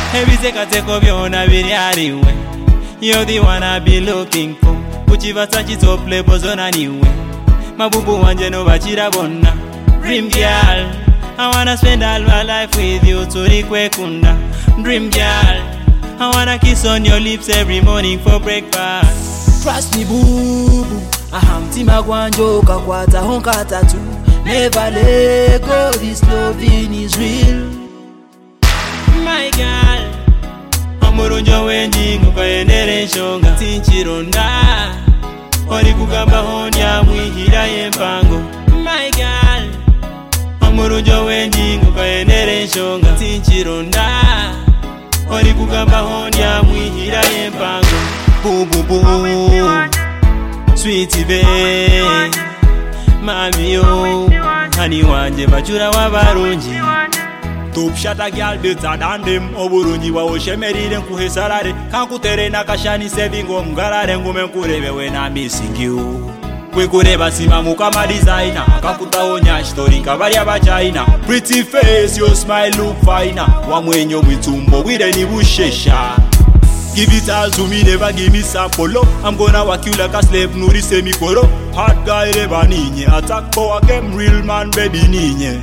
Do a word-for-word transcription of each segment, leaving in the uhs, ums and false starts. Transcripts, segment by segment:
Ebizekateko byona biri aliwe. You're the one I've been looking for. Kuchivatsa chitsople bozona niwe. Mabubu wanje no bachira bonna. Dream girl, I wanna spend all my life with you. Turikwe kunda. Dream girl, I wanna kiss on your lips every morning for breakfast. Trust me boo boo, ahamtima gwanjoka kwata honka tatu. Never let go, this loving is real. My girl, amurunjo wenjingo kaenere nshonga tinchironda. Ori kugamba honya mwihira yempango. My girl, amurunjo wenjingo kaenere nshonga tinchironda. Ori kugamba honya mwihira yempango. Boo boo boo, sweetie bae, mami yo, honey wanje bachura wabarunji. Top shot a girl better than them. Oburunji wa oshemerire nkuhesarare. Kankutere na kashani sevingo mgarare ngume nkurebe when I'm missing you. Kwekureba sima mukama designer. Akakuta onya story kabari abachina. Pretty face, your smile look finer. Wamwenyo mwitumbo wire ni bushesha. Give it all to me, never give me sample. I'm gonna work you like a slave, nuri semikoro. Hard guy reba ninye. Attack power game, real man baby ninye.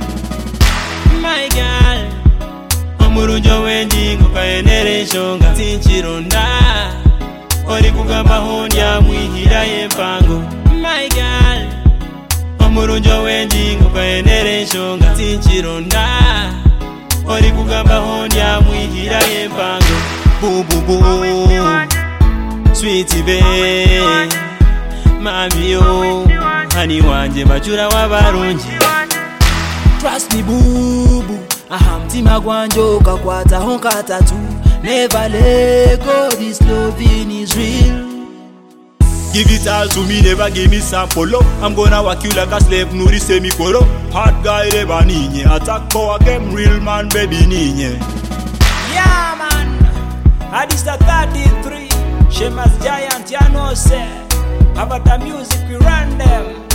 My girl, amurunjo wenjingo kaenere nshonga tinchironda. Ori kugamba honya mwihira yempango. My girl, amurunjo wenjingo kaenere nshonga tinchironda. Ori kugamba honya mwihira yempango. Boo boo boo, sweetie bae, mami yo, honey wanje bachura wabarunji. Trust me boo boo, ahamtima gwanjoka kwata honka tatu. Never let go, this loving is real. Give it all to me, never give me sample. I'm gonna work you like a slave, nuri semikoro. Hard guy reba ninye. Attack power game, real man baby ninye. Yeah man, Adista thirty-three, Shemas Giant, ya know say. How about the music we run them?